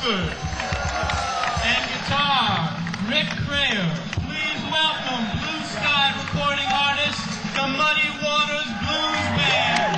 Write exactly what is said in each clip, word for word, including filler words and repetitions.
Bradford. And guitar, Rick Crayer. Please welcome Blue Sky recording artist, the Muddy Waters Blues Band.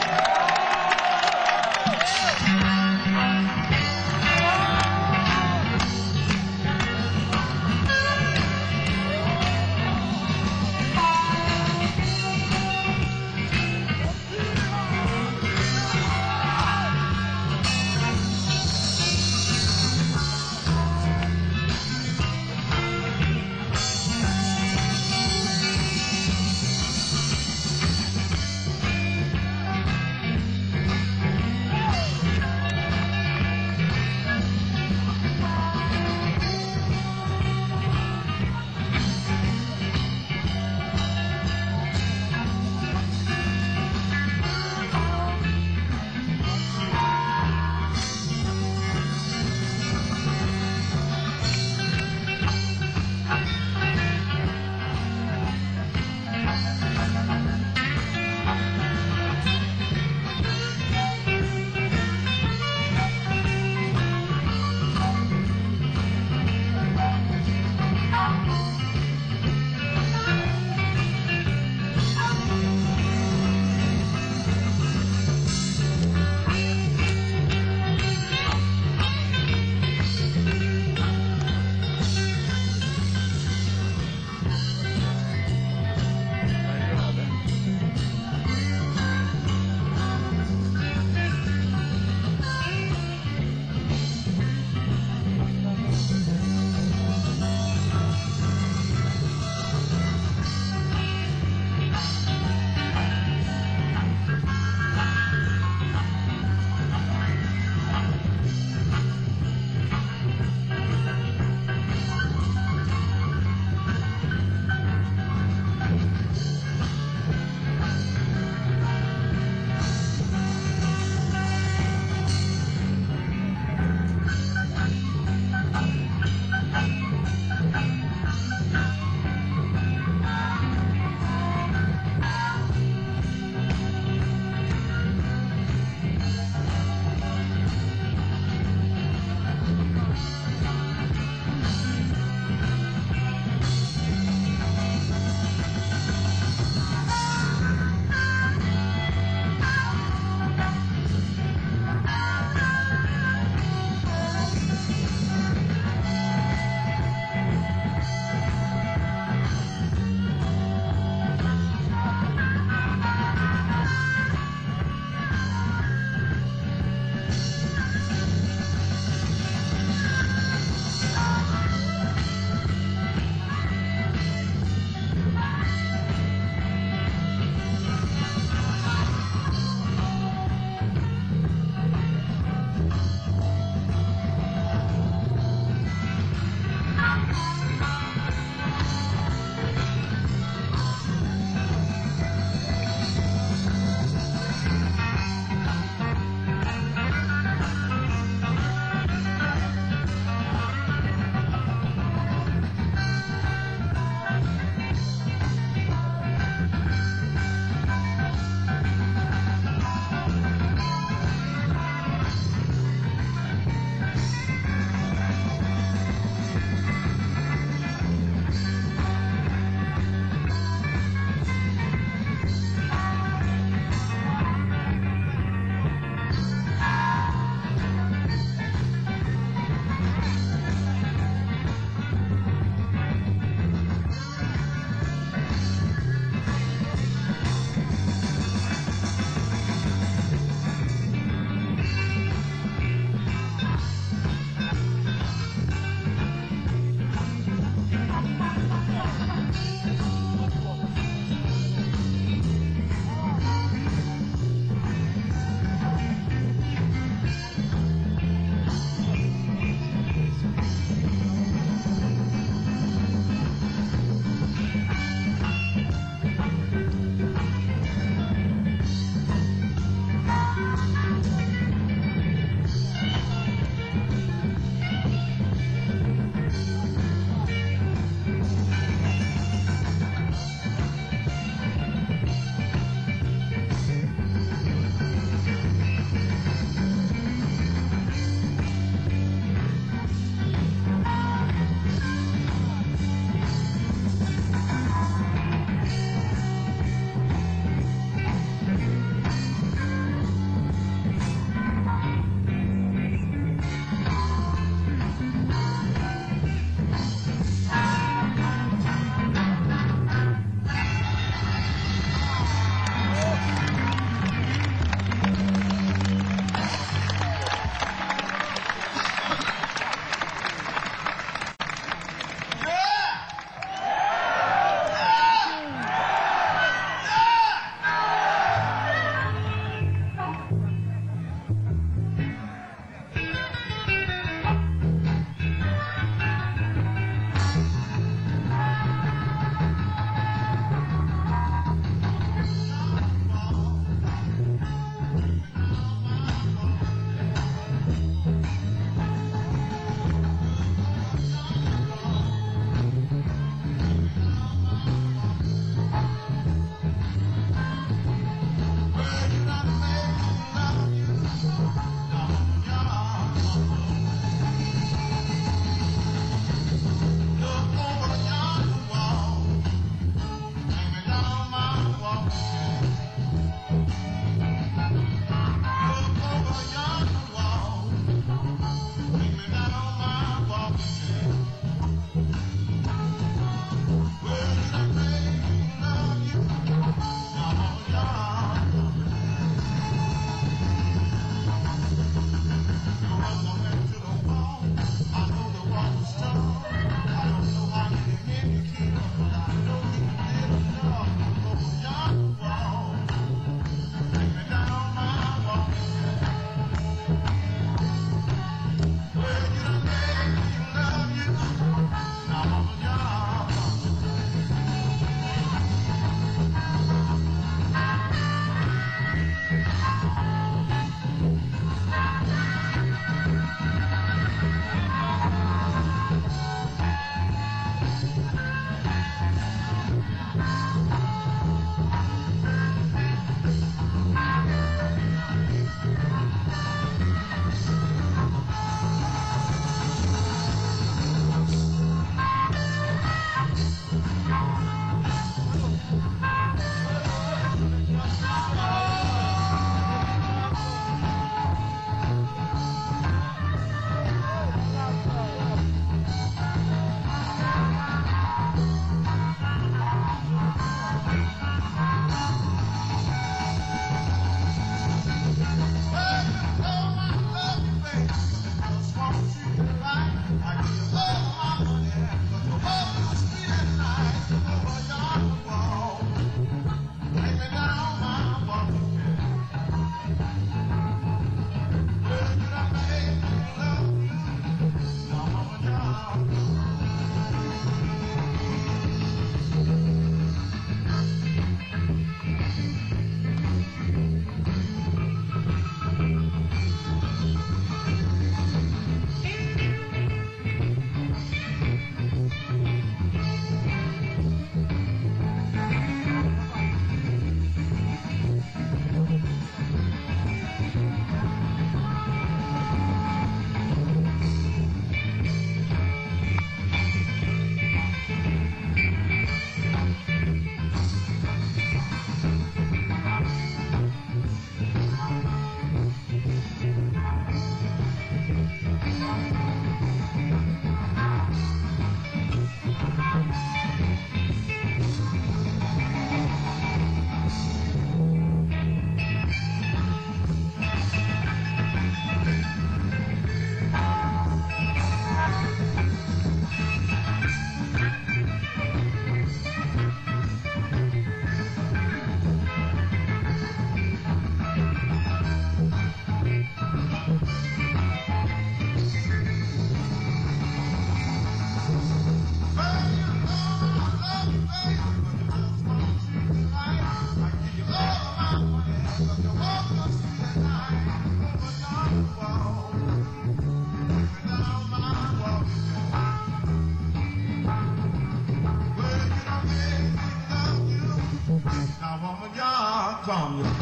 from you.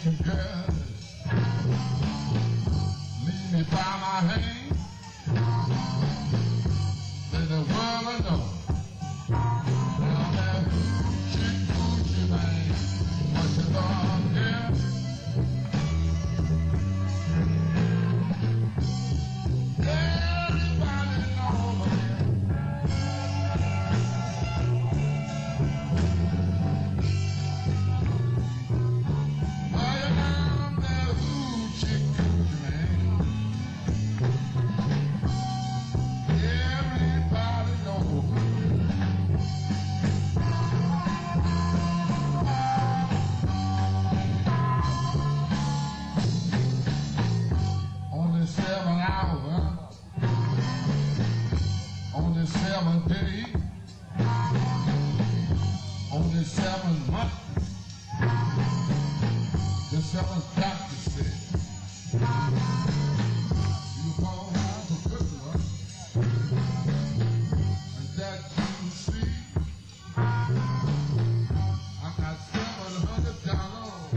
Russian girl lead me by my hand. Let the world know. Now that chick Gucci man, what you love, yeah. Everybody knows it. Well, now that ooh, chick Gucci man. Everybody knows. Only seven hours, only seven days, only seven months. The seventh doctor said, you fall home for Christmas, and that you see, I got seven hundred dollars.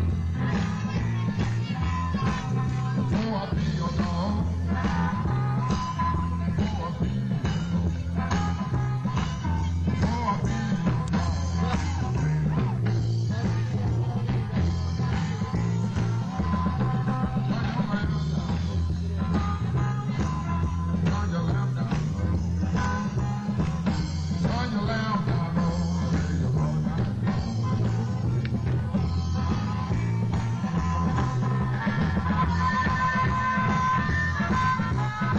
Thank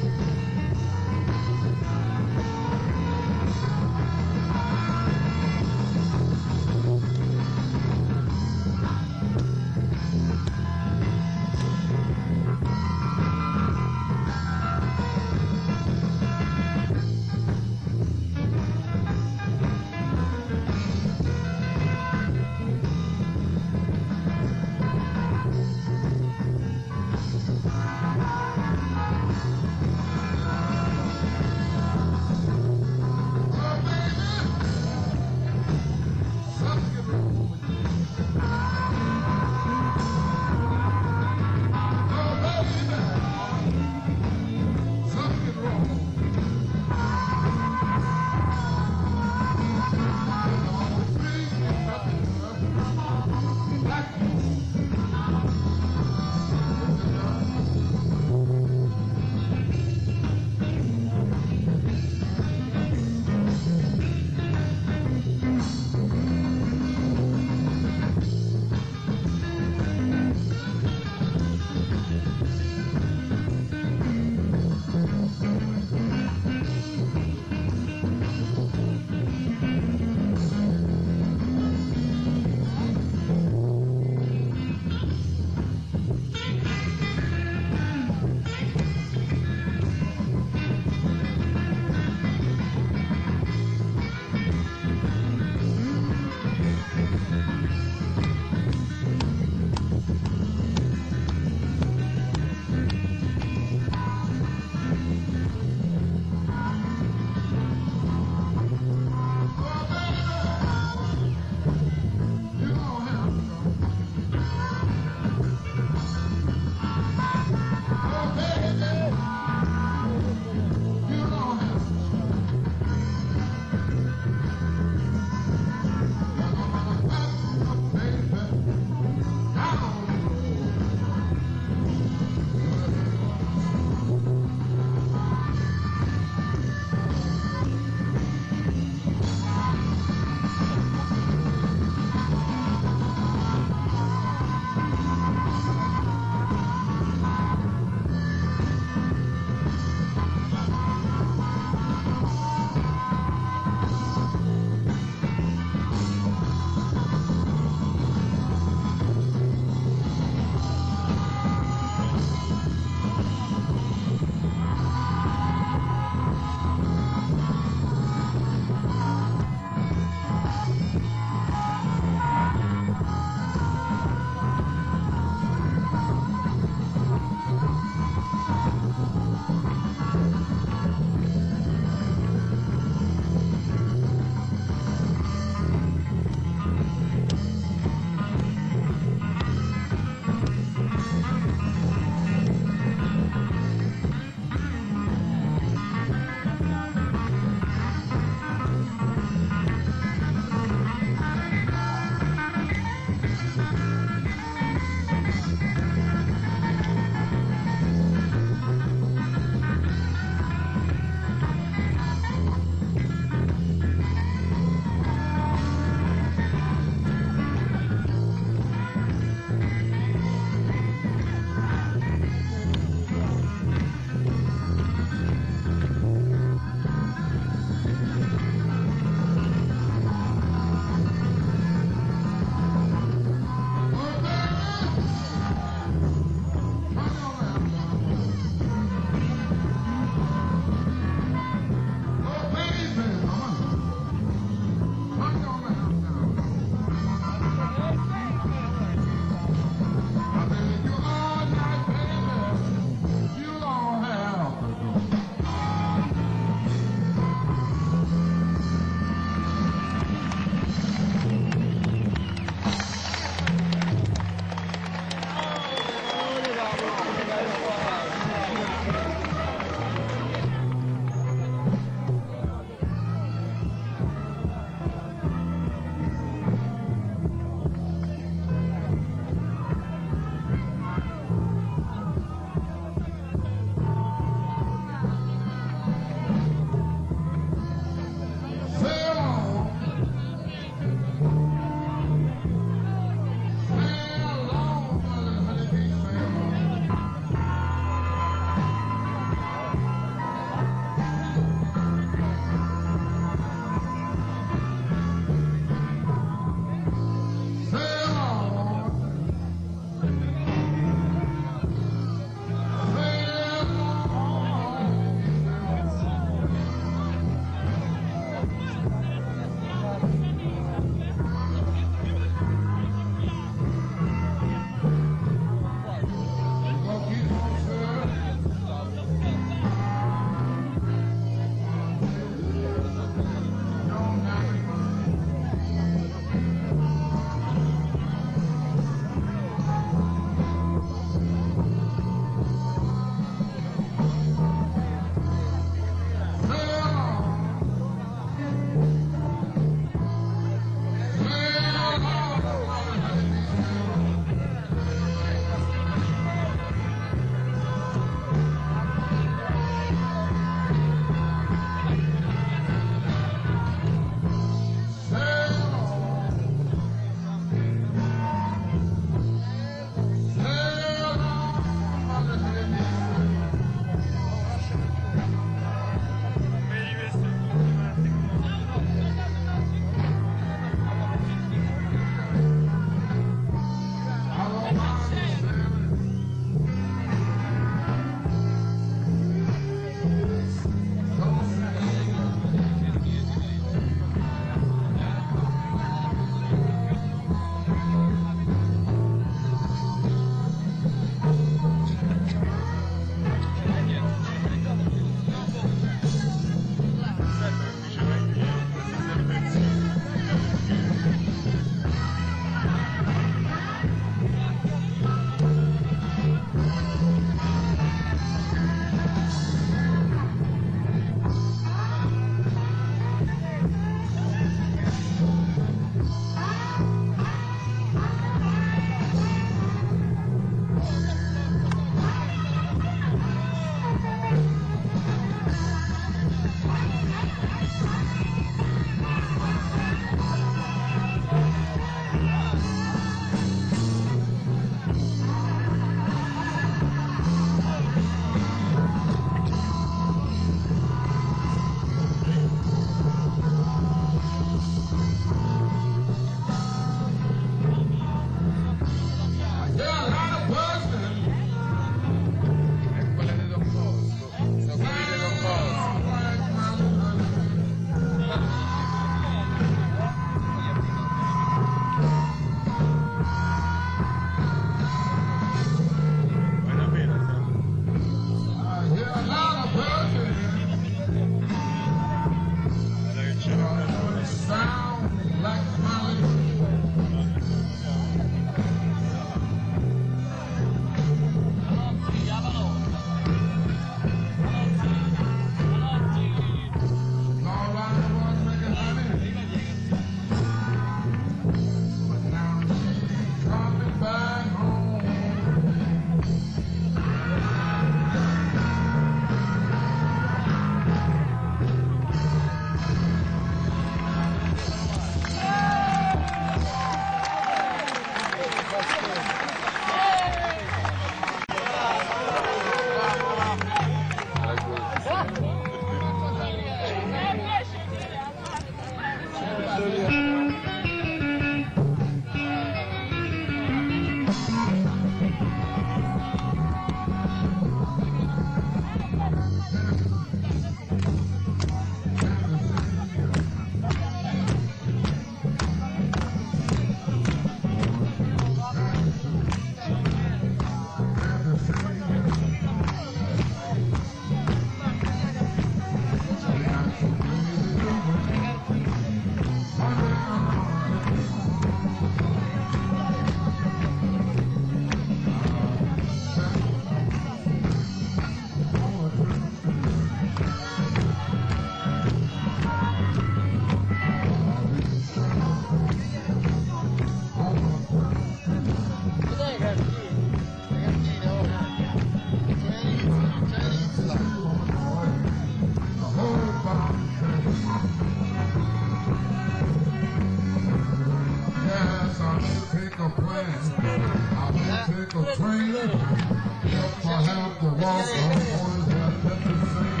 all some boys that let the same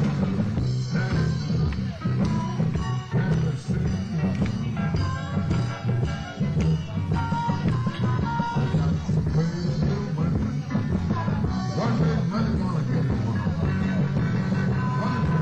and the sea. I got some crazy women. One day money gonna get me one. One day.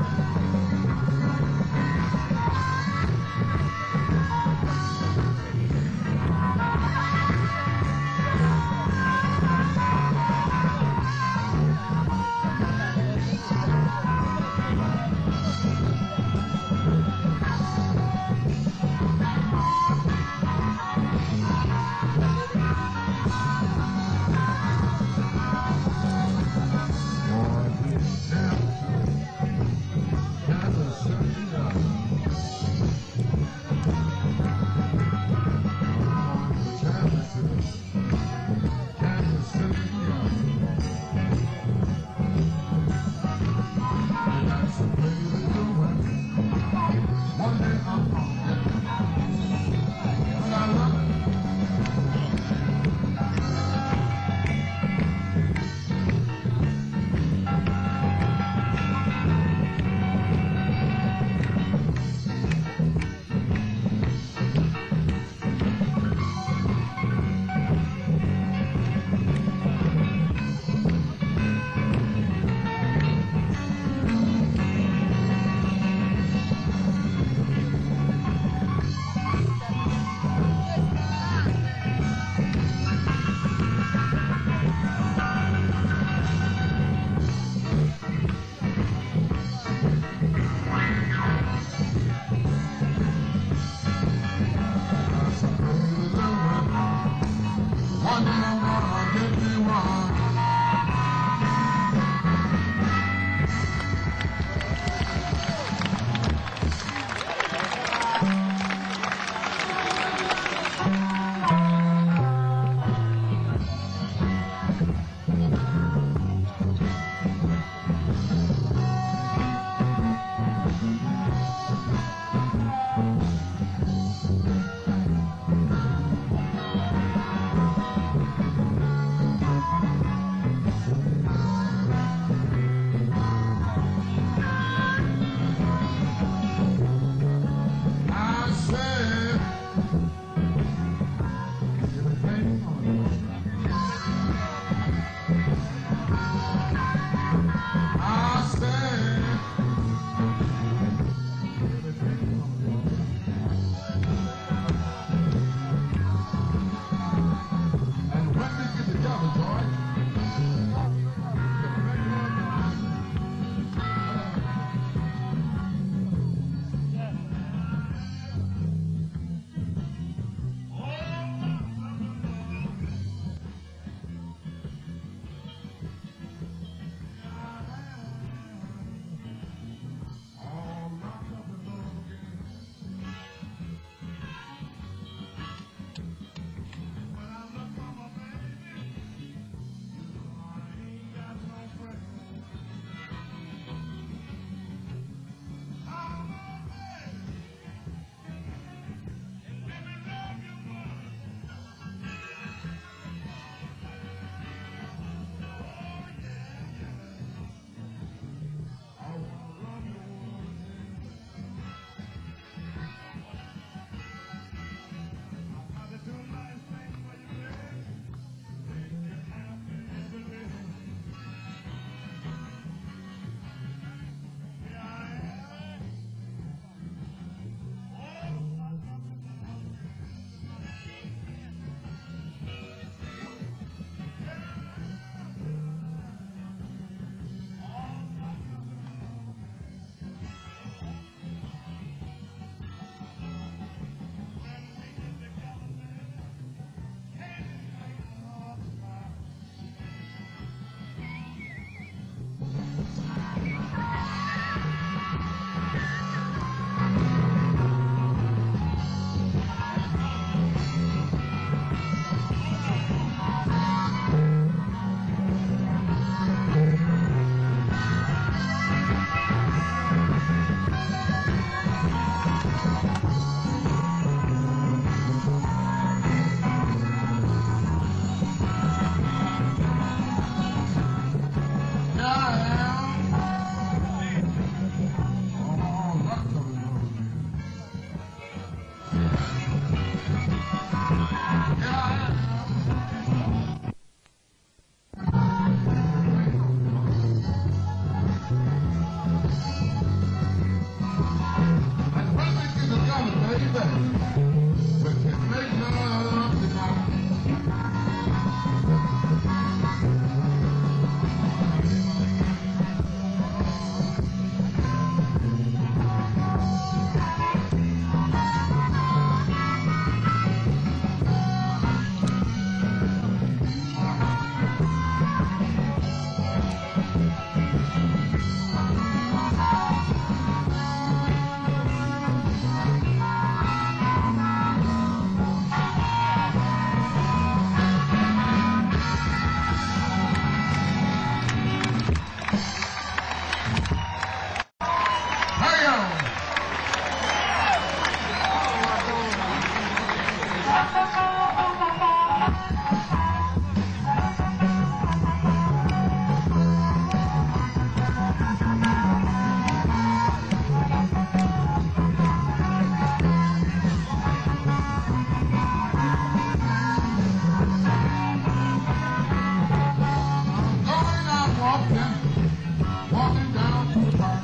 walking, walking down to the park.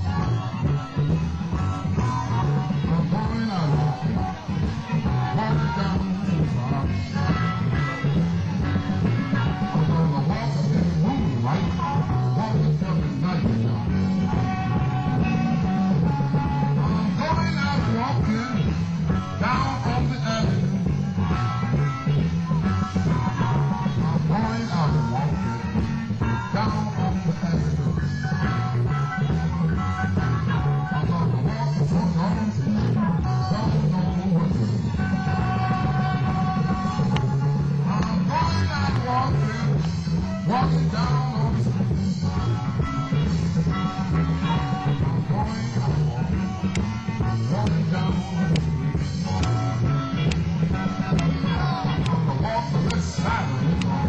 I'm going out walking, walking down to the park. I'm gonna walk in the moonlight, walking till the night is dark. I'm going out walking down on the avenue. I'm going out walking down on the avenue. I'm gonna walk so long, don't know what to do. I'm going out walking, walking down on the street. I'm going out walking, walking down on the street. I'm gonna walk the left side of it.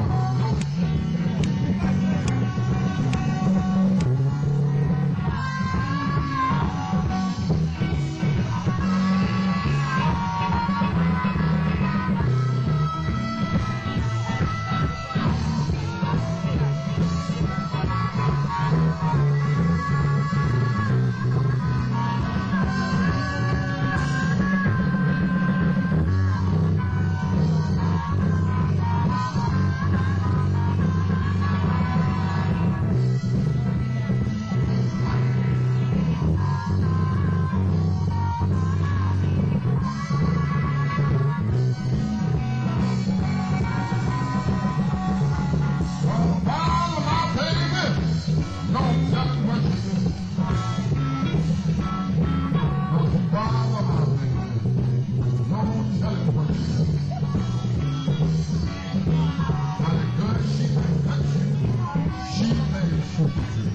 Well, follow my baby, don't tell it what you do. Don't follow my baby, don't tell it what you do. Now the good she may touch you, she may shoot you.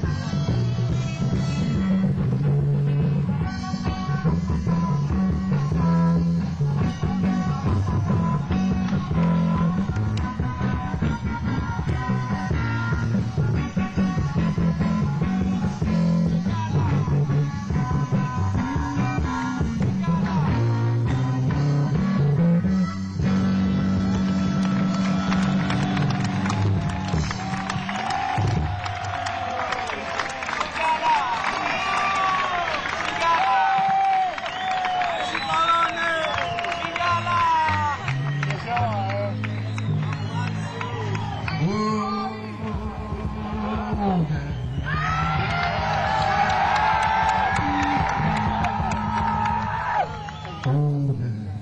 Oh, yeah. Oh,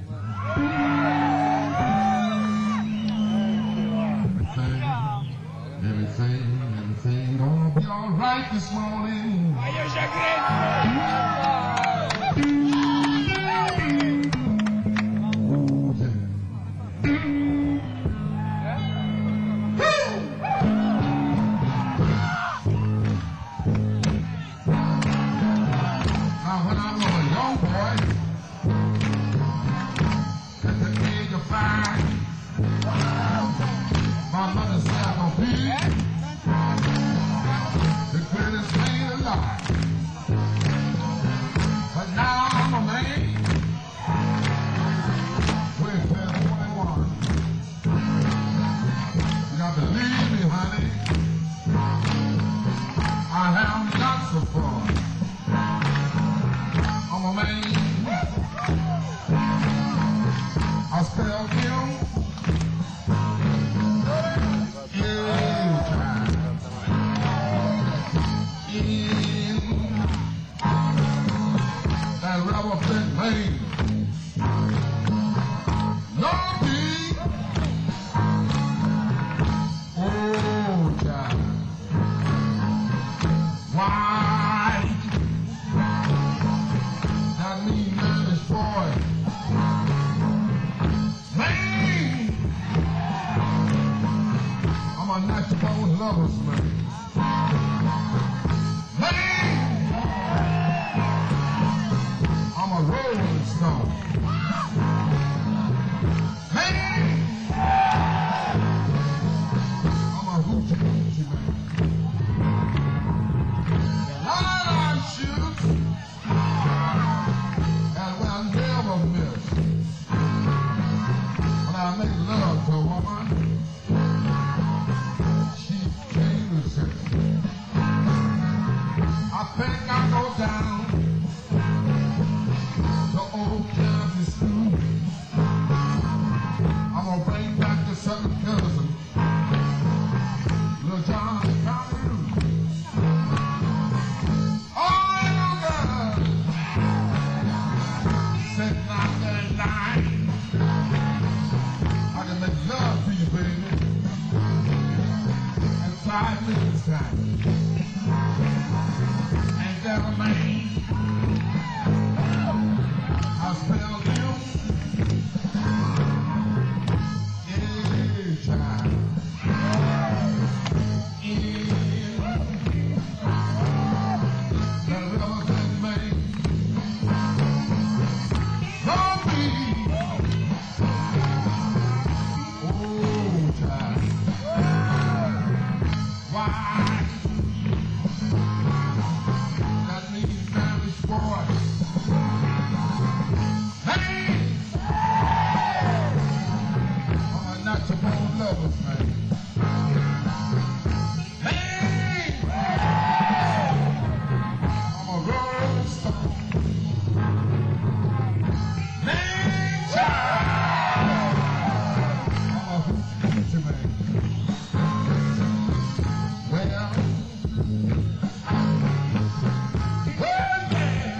yeah. Everything, everything, everything gonna be all right this morning. Oh, Now, when I was a young boy, at the age of five, my mother said I'm gonna be the greatest man alive. But now I'm a man with twenty-one. You got to believe me, honey. I have lots of fun. I'm a man. I spell him anytime. In that rubber flint lane. No deep. Oh, child. Why? That mean man is boy. Man! I'm a natural lover's man. Man! I'm a rolling stone. Man! I'm a hoochie coochie man. Night I shoot, and when I never miss, when I make love to a woman, she can't resist. down the old county school. I'm gonna bring back the second cousin, Little John Connery. All I know, girl, sitting out there at night, I can make love to you, baby, in five minutes time. Ain't that a man? I spell you anytime. In the river that made don't be old time. Why? That means family sports. Hey! I'm a natural born lovers, man. Hey! I'm a rolling stone. Nature! I'm a hoochie man. Well, well, man.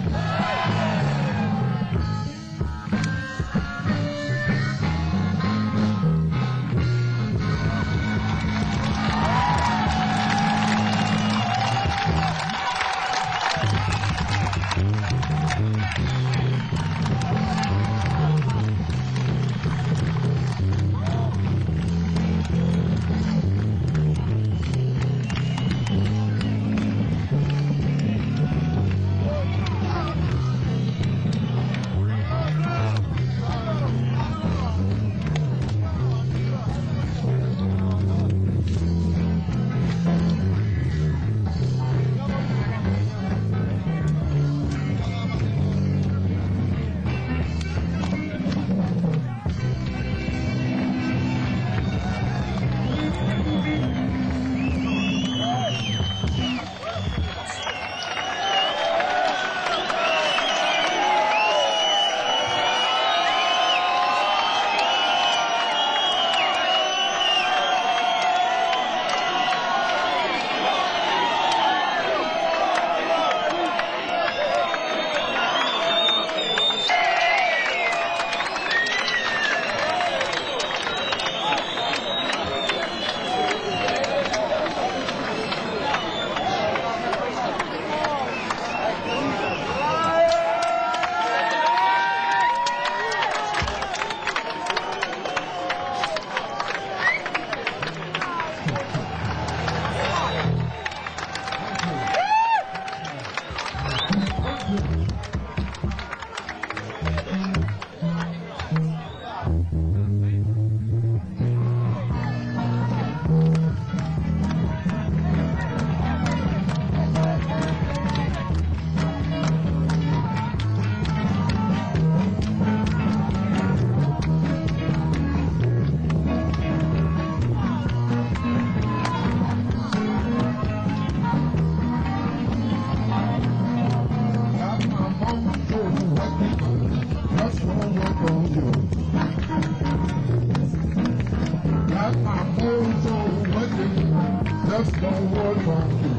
Just don't work on you.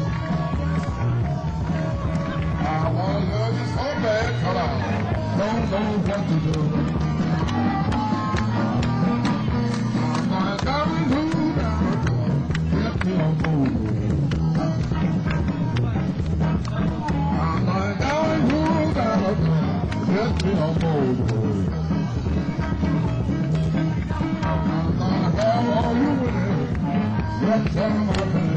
I wanna love you so bad, but I don't know what to do. I'm gonna come and do down, get me on board. I'm gonna come and do down, get me on board. I'm gonna have all you with it. Let's have my friend.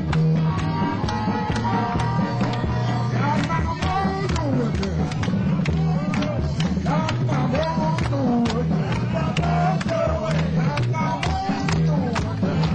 Got my bones over there. Got my bones over there. Got my bones over there. Got my bones over there.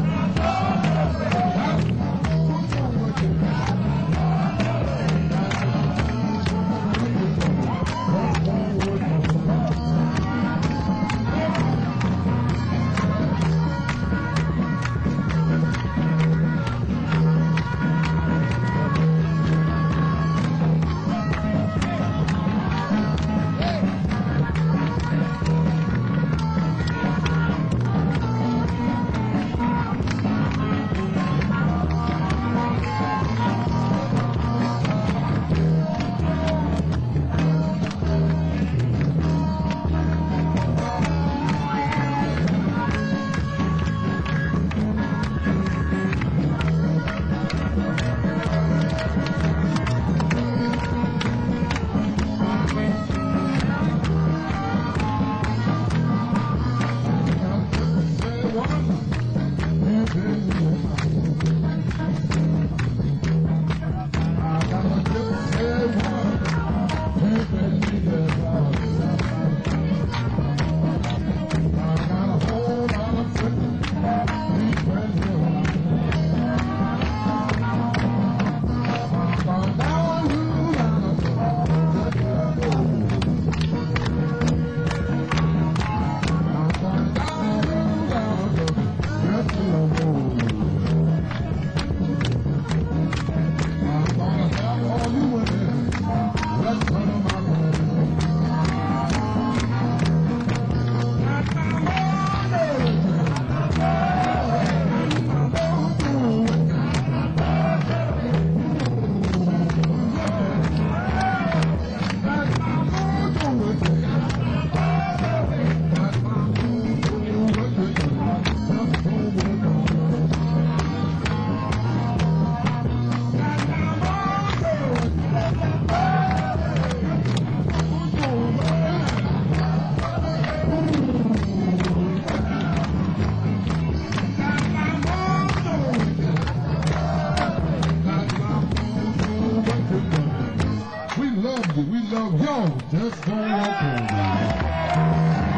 Just don't walk over.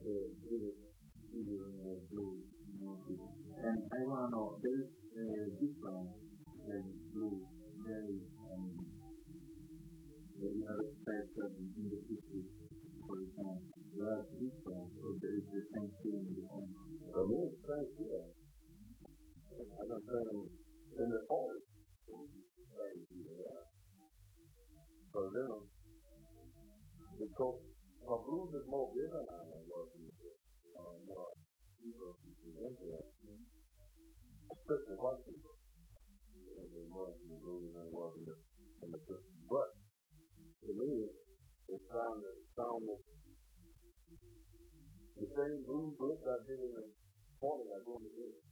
the biggest leader in the blues, you know, and I want to know, there is a difference in blues, very, um, the United States in the history, for example, there are difference, or there is the same thing in the same. For me, it's the same thing. I don't think in the old, for them, because my blues is more bigger now than it was before. Uh, more people into it, especially white people. It was in the blues than it was in the, in the system. But to me, it sounded, sounded the same blues books I did in the forties I go in the day.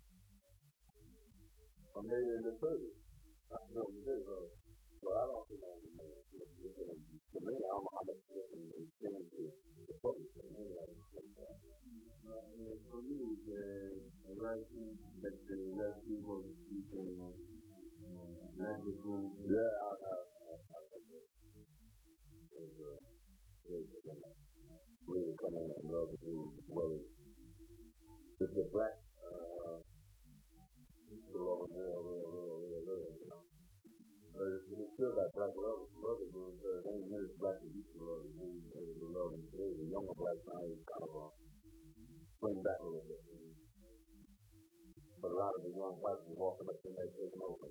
Or maybe in the thirties. I don't know what it is, uh, but I don't think I'm uh, to me, I'm I'm a person who tends to the public. For me, I don't think that. Uh, for me, the writing that the less people you can uh, let the blues. Yeah, I I I I think that is uh really really coming in love with blues as well as the the black uh people over there, real real real real you know. But we still got black love, love it, but uh, they ain't nearly black as used to love it. They ain't able to love it today. The younger black now is kind of uh, swing back a little bit. But a lot of the young blacks are walking up in there taking over.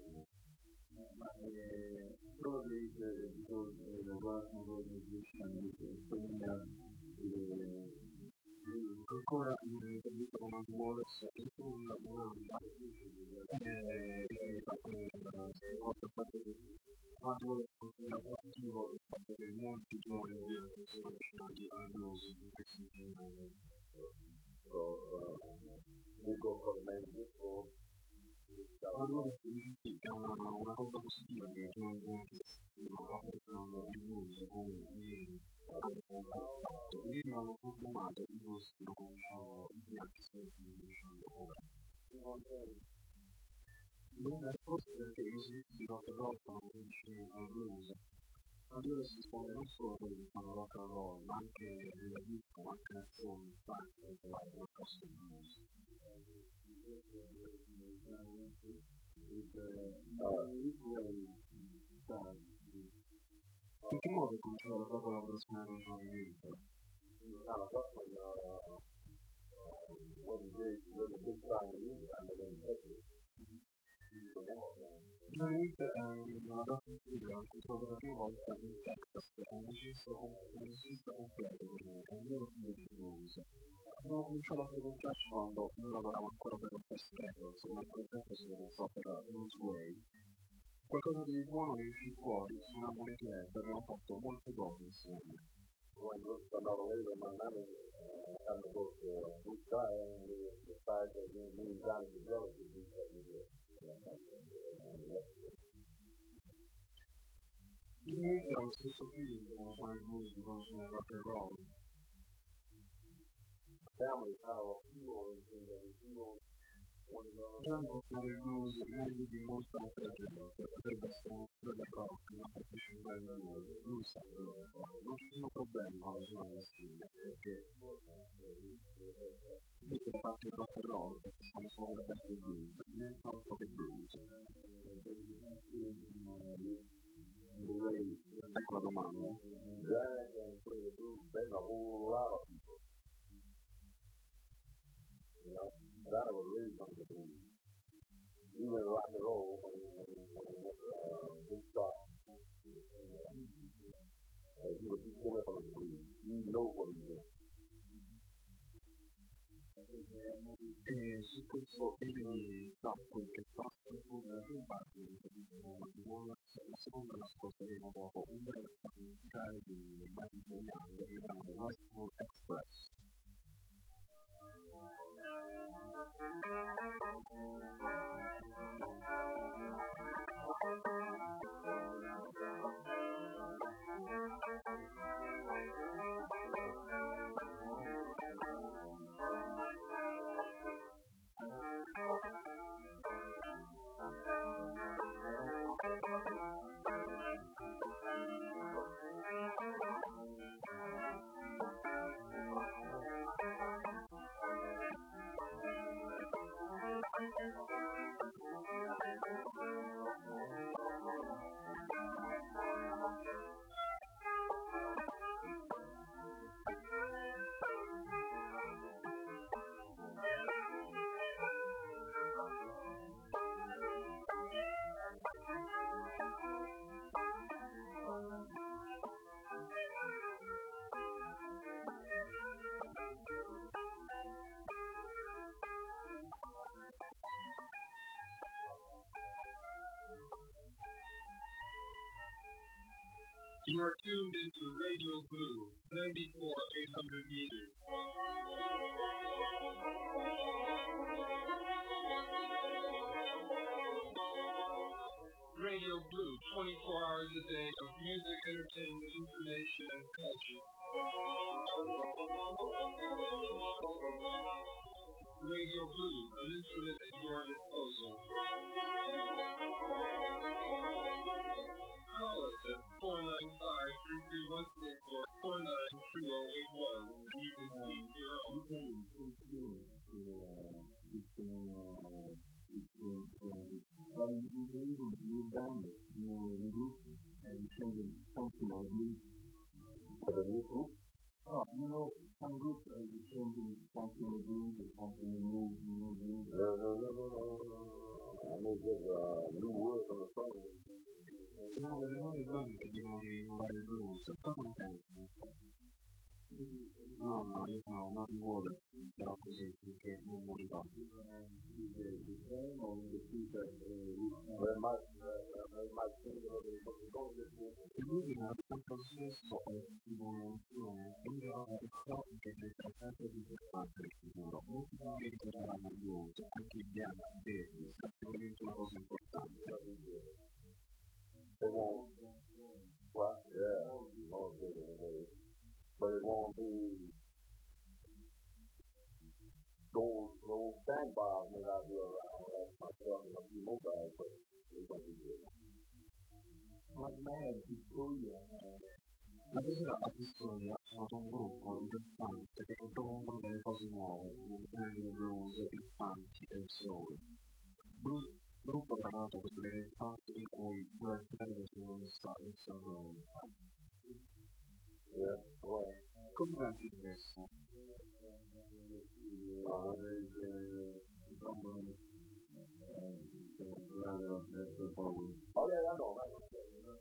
Probably because the work of the musician is ancora come muoversi un lavoro quando lavorativo per molti giovani sono stati annosi in questi giorni. So, uh, we go for the main disco. Allora è una, una cosa positiva che non applicano il blues come ieri ieri hanno consumato il blues lo conosciamo anche se diciamo ora non è forse perché i musicisti rock and roll sono vicini al blues allora si risponde non solo quelli che fanno rock and roll ma anche nella disco anche canzoni fatte nel posto del blues. In che modo cominciò la tua collaborazione con Johnny Winter? Kind of hustling, uh, uh, what he did, really big time in music, I live in Texas. Johnny Winter è una rappresentativa che trova la prima volta in Texas, è un musicista completo per me, è un vero figlio di blues. Abbiamo cominciato a frequentarci quando noi lavoravamo ancora per la Best Records, ma al tempo si era per Blues Way. Qualcosa di buono è uscito fuori, suonavamo le club, abbiamo fatto molte cose insieme. When we got another label in Miami, uh, had to go to Blue Sky, and we decided that we me and Johnny together to do what we did. Noi era lo stesso figlio, suona il blues, non suona il rock and roll. Family kind of a few oriented, and you know, Gianni suona il blues, meglio di molta altra gente, potrebbe essere un po' del rock, ma capisce bene il blues, lui sa quello che fa. Non ci sono problemi quando suona la stile, perché dice infatti il rock and roll, perché siamo solo le best del blues, niente altro che blues. Ecco la domanda. Jack and play the blues, bang a whole lot of people. You know, that was really something to do. Even rock and roll, when he was uh, big star, uh, he would be killing for the blues. You know what he did. E su questo egli fa quel che fa per poter rubare una buona la seconda l'ascolteremo dopo un breve musicale di Michael Young del brano Westwood Express. You are tuned into Radio Blue, ninety-four eight hundred meters. Radio Blue, twenty-four hours a day of music, entertainment, information, and culture. Radio Blue, an instrument at your disposal. Call us at four nine five, three three one six or four nine two zero eight one. You can speak your own. Oh, you know, some groups are changing functional blues or functional moves, you know, blues. No, no, no, no, no, no. I know there's a new word on the song. No, they're not even you know, the right blues. So come on, guys. No, no, no, not the word. The opposite, you can't move what you got. The same or the two that, Well, it might, uh, it might change a little bit, but we're going to get this. the movie now, the emphasis of, you know, you know, when you are at the top, you get the effective in the context, you know, the most of the things that are on the rules, I keep them there, it's not going to those important. They won't, well, yeah, won't get it, but it won't be those, those sandbars may not be around, like myself and a few more guys, but it's going to be good. Like man, people, yeah. Adesso la storia sono un gruppo importante che propongono delle cose nuove, nel blues, il funk e il soul. Il gruppo ha lavorato questo infatti in cui due fratelli sono stati in salone. Yeah, well, Come va anche questo? uh, oh yeah, I know, I know.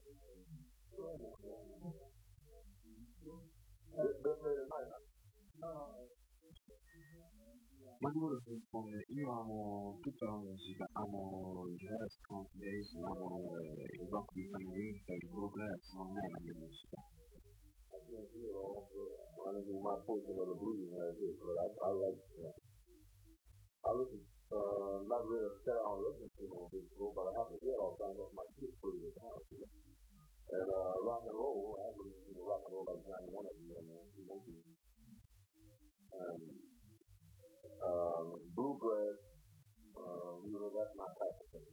Ma di quello che risponde, io amo tutta la musica, amo il jazz, country bass, amo il rock di Frank Winter, il bluegrass, non è la mia musica. I can't do it all, but I don't do my portion of the blues like this, but I, I like, uh, I listen, uh, not really a set on listening to no big school, but I have to hear all the time off my kids put it down. And, uh, rock and roll, I have to listen to rock and roll like ninety-one of them, you know, and, um, bluegrass, uh, you know, that's my type of thing.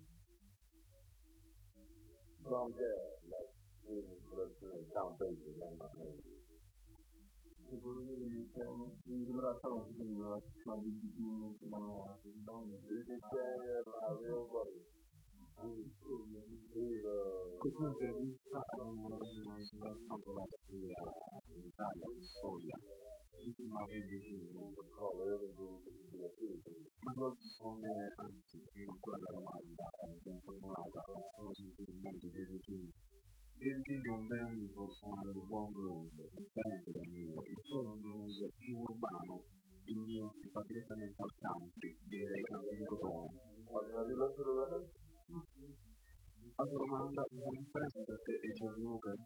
Some jazz, like, music, production, and Count Basie, that's my thing. People really can use what I told you, like, try to be doing it, This is jazz, my real buddy. He's, he's, uh, comunque mi sta soltanto la l'Italia, la storia, ma vedi called Urban Blues, yeah, too. ma non sono anzi in quella domanda è formulata così in modo di perché non vengo suonare il buon blues differente dal mio, il suo blues più urbano, il mio si fa direttamente al country, direi canti di cotone. Have you listened to the record? La domanda è differente perché è già lunga.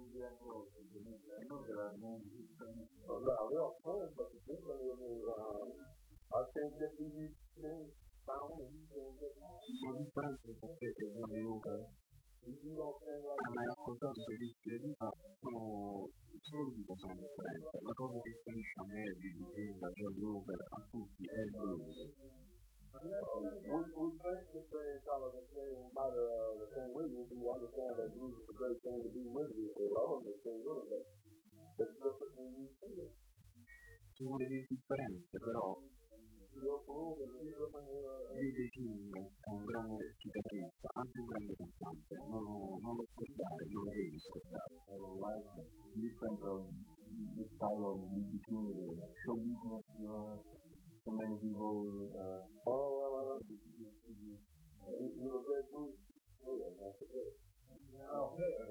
Oh, no, we are friends, but the difference is, uh, I can't get these things found, and you can't get them. La differenza perché è già lunga. You don't think like Ma ascoltato se le vita sono subito sono differenti. La cosa che differisce a me di Zinga, Joe Luger, a tutti è il blues. we, we think the same kind of the same about uh, the same way we do understand that blues is a great thing to be with you. So I don't understand good, but it's different when you see it. Sono delle differenze, però Your blues is different, uh, Billy King è un grande chitarrista, anche un grande cantante, non lo, non lo scordare, non lo devi scordare. different of the style of B B King, show business, uh, so many people, uh, oh, uh, you, you a great blues player, that's it. oh,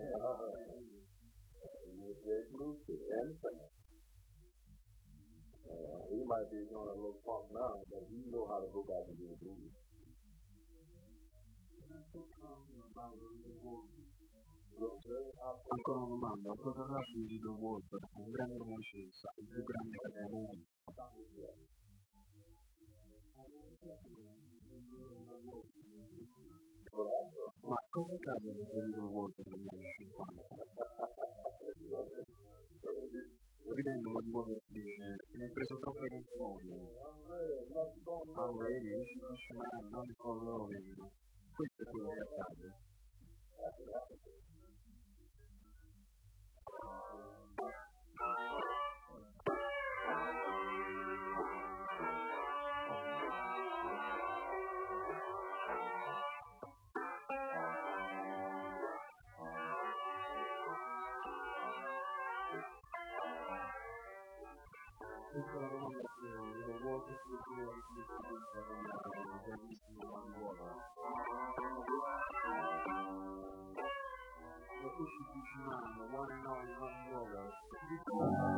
You're a great blues player and singer. Uh, he might be doing a little funk now, but he know how to go back and do the blues. Ancora una domanda, cosa nasce di The Walter? Un grande conoscenza, il più grande campione. Ma cosa cambia di The Walter negli anni cinquanta? Ritengo di nuovo dice, mi hai preso troppe canzoni. Ah, vedi, mi si dice, ma non ricordo bene. Questo è quello che accade. Questa è la domanda che io vuoi che si sia istituita nella bellissima nuova. E tu ci dici, ma vuole no, non vuole.